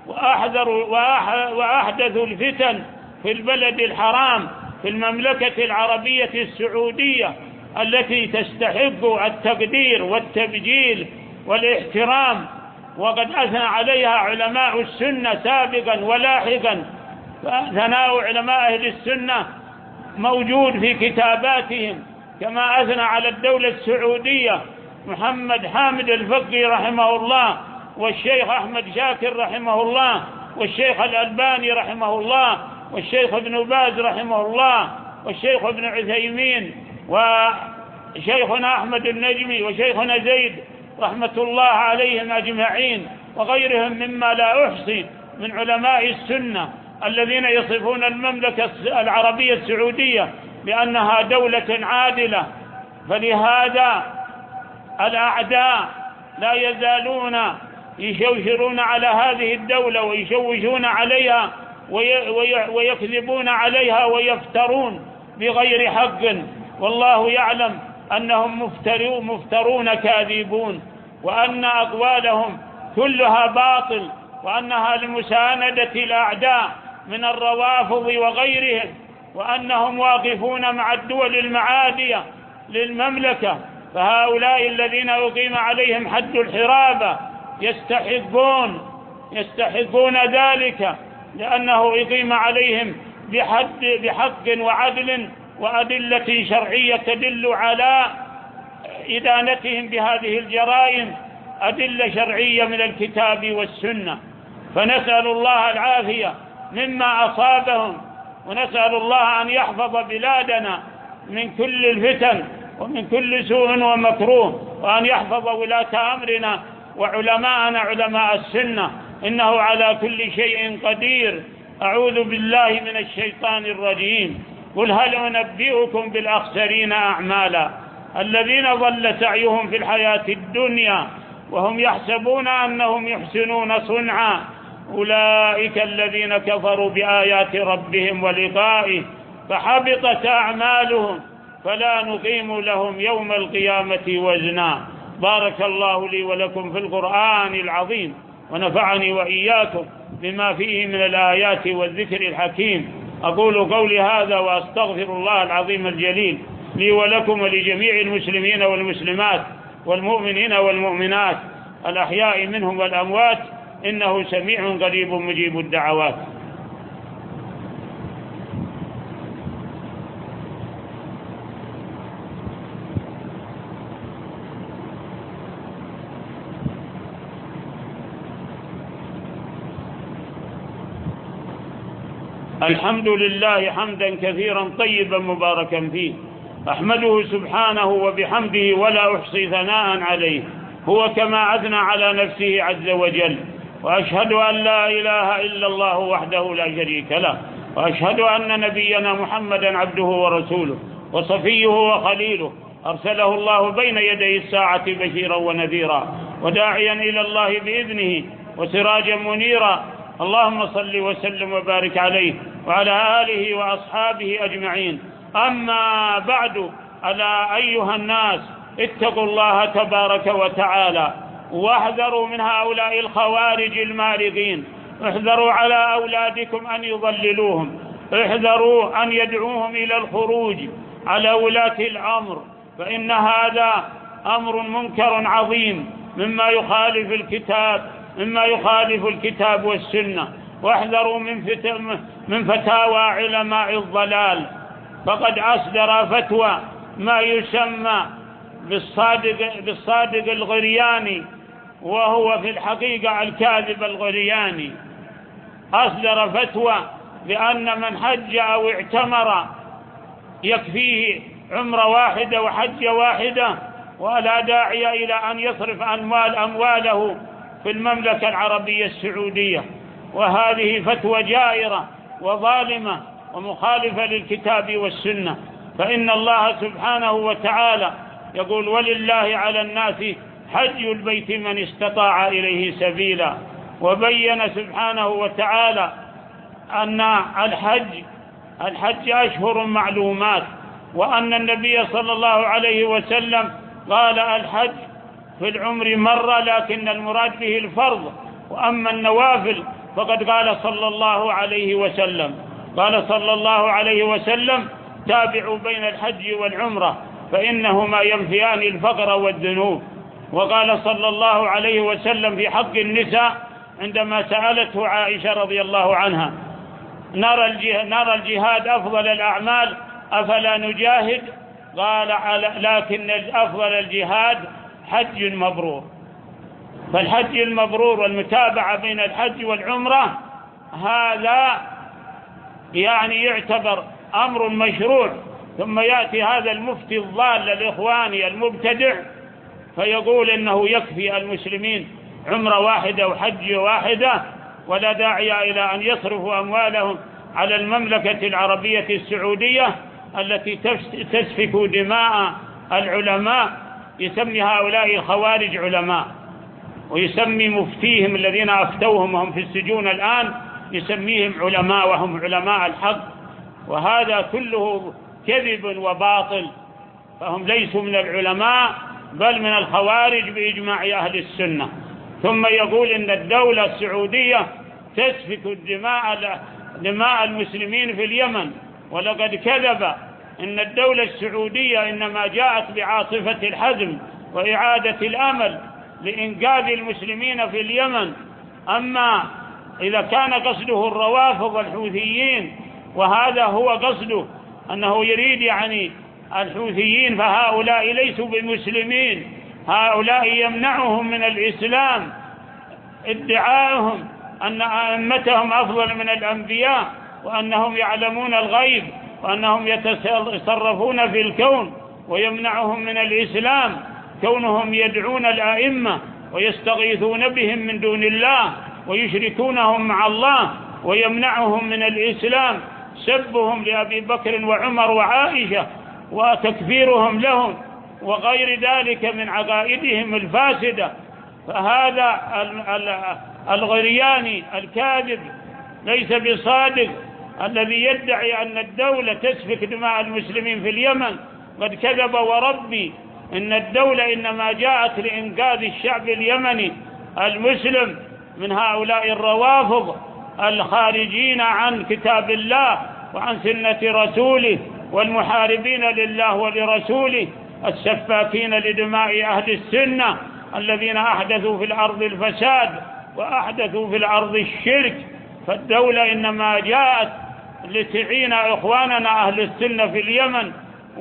وأحدثوا الفتن في البلد الحرام في المملكة العربية السعودية التي تستحق التقدير والتبجيل والاحترام، وقد أثنى عليها علماء السنة سابقا ولاحقا. فثناء علماء أهل السنة موجود في كتاباتهم، كما أثنى على الدولة السعودية محمد حامد الفقي رحمه الله، والشيخ أحمد شاكر رحمه الله، والشيخ الألباني رحمه الله، والشيخ ابن باز رحمه الله، والشيخ ابن عثيمين، وشيخنا أحمد النجمي، وشيخنا زيد رحمة الله عليهم أجمعين، وغيرهم مما لا أحصي من علماء السنة الذين يصفون المملكة العربية السعودية بأنها دولة عادلة. فلهذا الأعداء لا يزالون يشوشرون على هذه الدولة ويشوشون عليها ويكذبون عليها ويفترون بغير حق، والله يعلم أنهم مفترون كاذبون، وأن أقوالهم كلها باطل، وأنها لمساندة الأعداء من الروافض وغيرهم، وأنهم واقفون مع الدول المعادية للمملكة. فهؤلاء الذين أقيم عليهم حد الحرابة يستحقون ذلك، لأنه أقيم عليهم بحق وعدل وأدلة شرعية تدل على إدانتهم بهذه الجرائم، أدلة شرعية من الكتاب والسنة. فنسأل الله العافية مما أصابهم، ونسأل الله أن يحفظ بلادنا من كل الفتن ومن كل سوء ومكروه، وأن يحفظ ولاة أمرنا وعلماءنا علماء السنة، إنه على كل شيء قدير. أعوذ بالله من الشيطان الرجيم. قل هل أنبئكم بالأخسرين أعمالا الذين ضل سعيهم في الحياة الدنيا وهم يحسبون أنهم يحسنون صنعا أولئك الذين كفروا بآيات ربهم ولقائه فحبطت أعمالهم فلا نقيم لهم يوم القيامة وزنا. بارك الله لي ولكم في القرآن العظيم، ونفعني وإياكم بما فيه من الآيات والذكر الحكيم. أقول قولي هذا وأستغفر الله العظيم الجليل لي ولكم ولجميع المسلمين والمسلمات والمؤمنين والمؤمنات الأحياء منهم والأموات، إنه سميع قريب مجيب الدعوات. الحمد لله حمدا كثيرا طيبا مباركا فيه، أحمده سبحانه وبحمده ولا أحصي ثناء عليه، هو كما أثنى على نفسه عز وجل. وأشهد أن لا إله إلا الله وحده لا شريك له، وأشهد أن نبينا محمدا عبده ورسوله وصفيه وخليله، أرسله الله بين يدي الساعة بشيرا ونذيرا وداعيا إلى الله بإذنه وسراجا منيرا. اللهم صل وسلم وبارك عليه وعلى آله وأصحابه أجمعين. أما بعد، ألا أيها الناس اتقوا الله تبارك وتعالى واحذروا من هؤلاء الخوارج المارقين. احذروا على أولادكم أن يضللوهم، احذروا أن يدعوهم إلى الخروج على ولاة الأمر، فإن هذا أمر منكر عظيم مما يخالف الكتاب والسنة. واحذروا من فتاوى علماء الضلال، فقد أصدر فتوى ما يسمى بالصادق الغرياني، وهو في الحقيقة الكاذب الغرياني. أصدر فتوى بأن من حج أو اعتمر يكفيه عمرة واحدة وحجة واحدة، ولا داعي إلى أن يصرف أمواله في المملكة العربية السعودية. وهذه فتوى جائرة وظالمة ومخالفة للكتاب والسنة، فإن الله سبحانه وتعالى يقول: ولله على الناس حج البيت من استطاع إليه سبيلا. وبين سبحانه وتعالى أن الحج أشهر معلومات، وأن النبي صلى الله عليه وسلم قال: الحج في العمر مرة، لكن المراد به الفرض، وأما النوافل فقد قال صلى الله عليه وسلم: تابعوا بين الحج والعمرة فإنهما ينفيان الفقر والذنوب. وقال صلى الله عليه وسلم في حق النساء عندما سألته عائشة رضي الله عنها: نرى الجهاد أفضل الأعمال أفلا نجاهد؟ قال: لكن أفضل الجهاد حج مبرور. فالحج المبرور والمتابعة بين الحج والعمرة هذا يعني يعتبر أمر مشروع. ثم يأتي هذا المفتي الضال الإخواني المبتدع فيقول إنه يكفي المسلمين عمرة واحدة وحج واحدة، ولا داعي إلى أن يصرفوا أموالهم على المملكة العربية السعودية التي تسفك دماء العلماء. يسمي هؤلاء الخوارج علماء، ويسمي مفتيهم الذين أفتوهم وهم في السجون الآن يسميهم علماء وهم علماء الحق، وهذا كله كذب وباطل، فهم ليسوا من العلماء بل من الخوارج بإجماع أهل السنة. ثم يقول إن الدولة السعودية تسفك دماء المسلمين في اليمن، ولقد كذب. إن الدولة السعودية إنما جاءت بعاطفة الحزم وإعادة الأمل لإنقاذ المسلمين في اليمن. أما إذا كان قصده الروافض الحوثيين، وهذا هو قصده، أنه يريد يعني الحوثيين، فهؤلاء ليسوا بمسلمين، هؤلاء يمنعهم من الإسلام ادعاءهم أن أئمتهم أفضل من الأنبياء، وأنهم يعلمون الغيب، وأنهم يتصرفون في الكون، ويمنعهم من الإسلام كونهم يدعون الأئمة ويستغيثون بهم من دون الله ويشركونهم مع الله، ويمنعهم من الإسلام سبهم لأبي بكر وعمر وعائشة وتكفيرهم لهم وغير ذلك من عقائدهم الفاسدة. فهذا الغرياني الكاذب ليس بصادق الذي يدعي أن الدولة تسفك دماء المسلمين في اليمن، قد كذب وربي. إن الدولة إنما جاءت لإنقاذ الشعب اليمني المسلم من هؤلاء الروافض الخارجين عن كتاب الله وعن سنة رسوله، والمحاربين لله ولرسوله، السفاكين لدماء أهل السنة، الذين أحدثوا في الأرض الفساد وأحدثوا في الأرض الشرك. فالدولة إنما جاءت لتعين إخواننا أهل السنة في اليمن،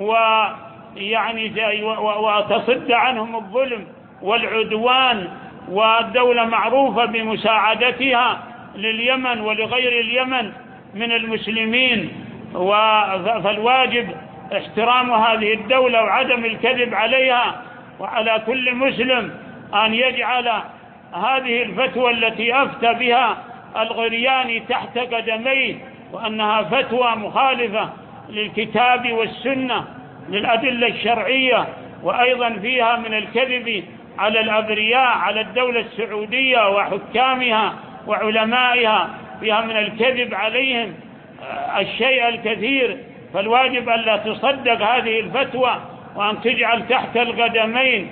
وتصد عنهم الظلم والعدوان، والدولة معروفة بمساعدتها لليمن ولغير اليمن من المسلمين. فالواجب احترام هذه الدولة وعدم الكذب عليها، وعلى كل مسلم أن يجعل هذه الفتوى التي أفتى بها الغرياني تحت قدميه، وأنها فتوى مخالفة للكتاب والسنة للأدلة الشرعية، وأيضا فيها من الكذب على الأبرياء، على الدولة السعودية وحكامها وعلمائها، فيها من الكذب عليهم الشيء الكثير. فالواجب أن لا تصدق هذه الفتوى، وأن تجعل تحت القدمين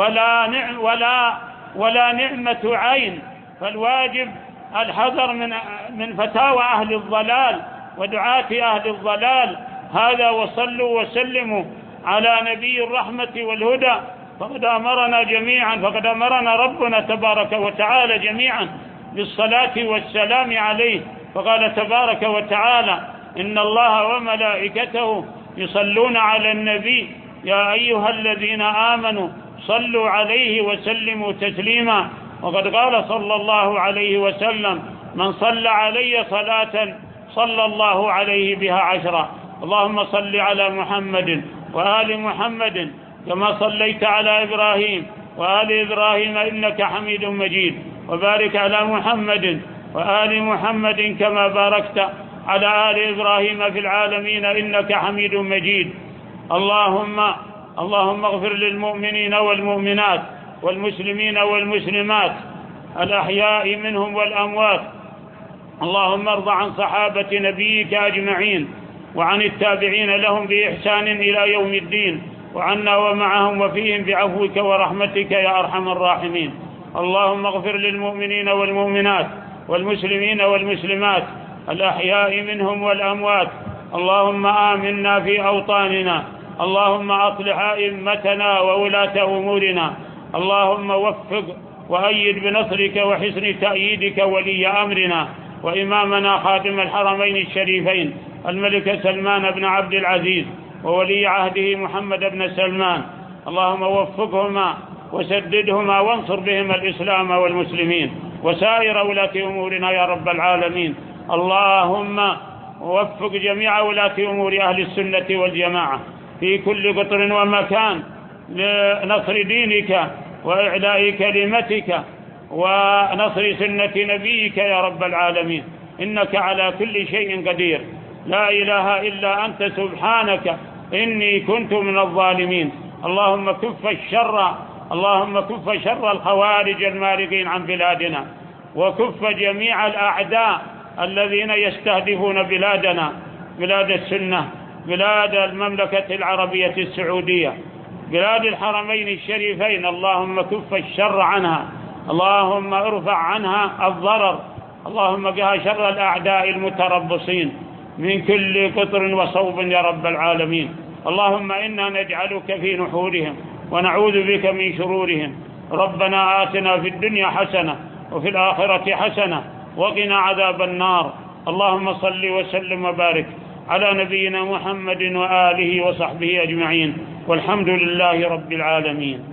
ولا نعمة عين. فالواجب الحذر من فتاوى أهل الضلال ودعاة أهل الضلال. هذا، وصلوا وسلموا على نبي الرحمة والهدى. فقد أمرنا ربنا تبارك وتعالى جميعا بالصلاة والسلام عليه، فقال تبارك وتعالى: إن الله وملائكته يصلون على النبي يا أيها الذين آمنوا صلوا عليه وسلموا تسليما. وقد قال صلى الله عليه وسلم: من صلى علي صلاة صلى الله عليه بها 10. اللهم صل على محمد وآل محمد كما صليت على إبراهيم وآل إبراهيم إنك حميد مجيد، وبارك على محمد وآل محمد كما باركت على آل إبراهيم في العالمين إنك حميد مجيد. اللهم اغفر للمؤمنين والمؤمنات والمسلمين والمسلمات الأحياء منهم والأموات. اللهم ارض عن صحابة نبيك أجمعين، وعن التابعين لهم بإحسان إلى يوم الدين، وعنا ومعهم وفيهم بعفوك ورحمتك يا أرحم الراحمين. اللهم اغفر للمؤمنين والمؤمنات والمسلمين والمسلمات الأحياء منهم والأموات. اللهم آمنا في أوطاننا. اللهم أصلح أئمتنا وولاة أمورنا. اللهم وفق وأيد بنصرك وحسن تأييدك ولي أمرنا وإمامنا خادم الحرمين الشريفين الملك سلمان بن عبد العزيز وولي عهده محمد بن سلمان. اللهم وفقهما وسددهما وانصر بهما الإسلام والمسلمين وسائر ولاة أمورنا يا رب العالمين. اللهم وفق جميع ولاة أمور أهل السنة والجماعة في كل قطر ومكان لنصر دينك وإعلاء كلمتك ونصر سنة نبيك يا رب العالمين، إنك على كل شيء قدير. لا إله إلا أنت سبحانك إني كنت من الظالمين. اللهم كف شر الخوارج المارقين عن بلادنا، وكف جميع الأعداء الذين يستهدفون بلادنا، بلاد السنة، بلاد المملكة العربية السعودية، بلاد الحرمين الشريفين، اللهم كف الشر عنها، اللهم ارفع عنها الضرر، اللهم قها شر الأعداء المتربصين من كل قطر وصوب يا رب العالمين. اللهم إنا نجعلك في نحورهم ونعوذ بك من شرورهم. ربنا آتنا في الدنيا حسنة وفي الآخرة حسنة وقنا عذاب النار. اللهم صل وسلم وبارك على نبينا محمد وآله وصحبه أجمعين، والحمد لله رب العالمين.